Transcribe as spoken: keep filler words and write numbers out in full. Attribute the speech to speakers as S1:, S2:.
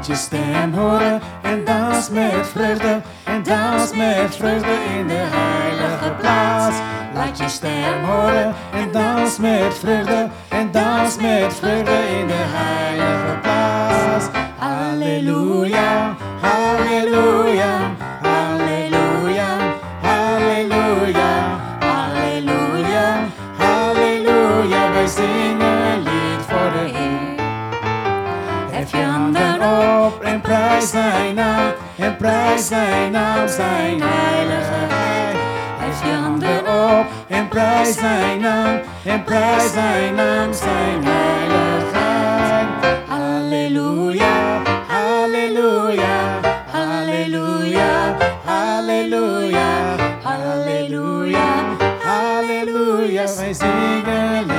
S1: Laat je stem horen en dans met vreugde. En dans met vreugde in de heilige plaats. Laat je stem horen en dans met vreugde. En dans met vreugde in de heilige plaats. Halleluja, halleluja, halleluja, halleluja, halleluja, halleluja. Wij zingen een lied voor de Heer. Hef je handen op en prijs zijn naam. En prijs zijn naam, zijn heiligheid. Hef je handen op en prijs zijn naam. En prijs zijn naam, zijn heiligheid. Halleluja, halleluja, halleluja, halleluja, halleluja, halleluja. Wij zingen